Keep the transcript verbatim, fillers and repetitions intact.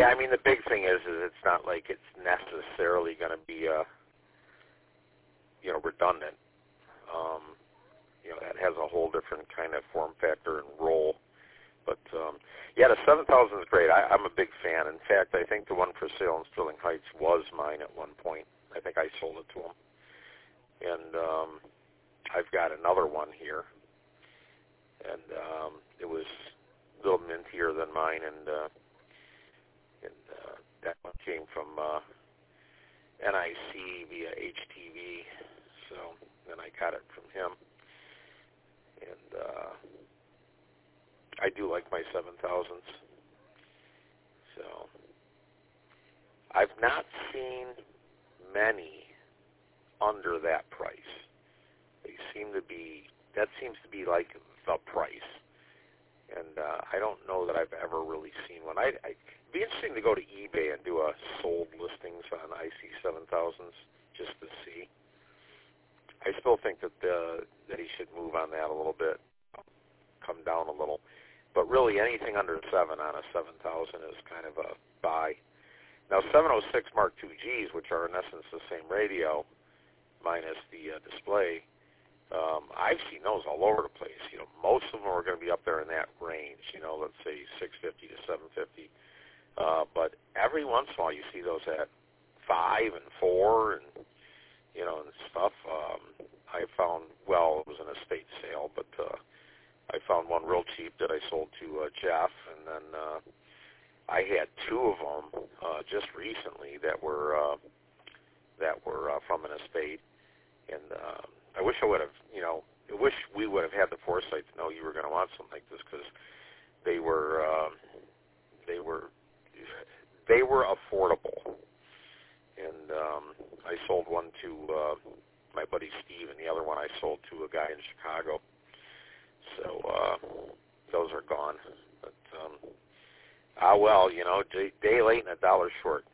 Yeah, I mean, the big thing is, is it's not like it's necessarily going to be, uh, you know, redundant. Um, you know, that has a whole different kind of form factor and role. But, um, yeah, the seven thousand is great. I, I'm a big fan. In fact, I think the one for sale in Sterling Heights was mine at one point. I think I sold it to him. And um, I've got another one here. And um, it was a little mintier than mine, and, uh, and uh, that one came from uh, N I C via H T V. So then I got it from him. And uh, I do like my seven thousands. So I've not seen many under that price. They seem to be, that seems to be like the price. And uh, I don't know that I've ever really seen one. I, I, it'd be interesting to go to eBay and do a sold listings on I C seven thousands just to see. I still think that the, that he should move on that a little bit, come down a little. But really anything under seven on a seven thousand is kind of a buy. Now seven oh six Mark two Gs, which are in essence the same radio minus the uh, display, um, I've seen those all over the place. You know, most of them are going to be up there in that range, you know, let's say six fifty to seven fifty. Uh, but every once in a while you see those at five and four and, you know, and stuff. Um, I found, well, it was an estate sale, but uh, I found one real cheap that I sold to uh, Jeff, and then uh, I had two of them uh, just recently that were uh, that were uh, from an estate, and uh, I wish I would have, you know, I wish we would have had the foresight to know you were going to want something like this, because they were uh, they were they were affordable, and um, I sold one to uh, my buddy Steve, and the other one I sold to a guy in Chicago. So uh, those are gone. But, um, ah, well, you know, day, day late and a dollar short.